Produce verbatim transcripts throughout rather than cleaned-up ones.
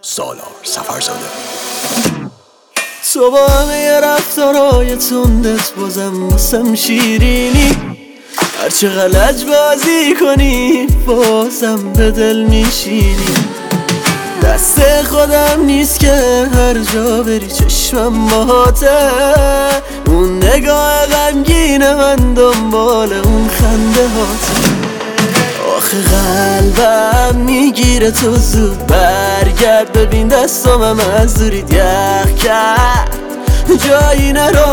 سالار سفرزاده. تو با همه رفتارهای تندت بازم واسم شیرینی، هرچه غلط بازی کنی بازم به دل میشینی. دست خودم نیست که هر جا بری چشمم باهاته، اون نگاه غمگین من دنبال اون خنده هاته. آخه قلبم میگیره تو زود برگرد، ببین دستامم از دورید یخ کرد جایی نرو.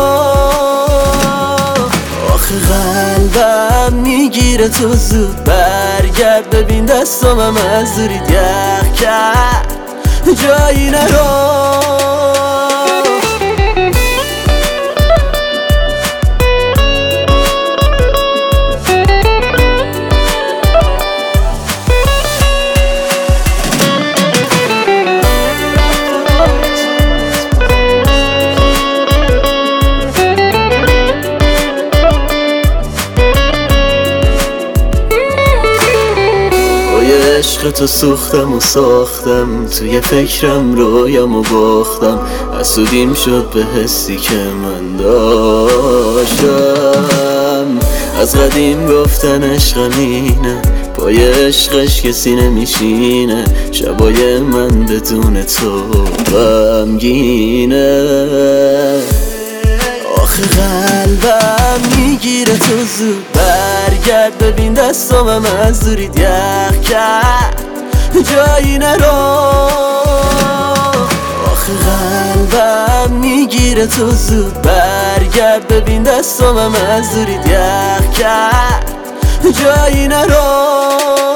آخه قلبم میگیره تو زود برگرد، ببین دستامم از دورید یخ کرد جایی نرو. عشق تو سوختم و ساختم، توی فکرم رویام و باختم، حسودیم شد به حسی که من داشتم. از قدیم گفتن عشقم اینه، پای عشقش کسی نمیشینه، شبای من بدون تو غمگینه. آخه قلبم میگیره تو زود برگرد، ببین دستامم از دورید یخ کرد جایی نرو. آخه قلبم میگیره تو زود برگرد، ببین دستامم از دورید یخ کرد جایی نرو.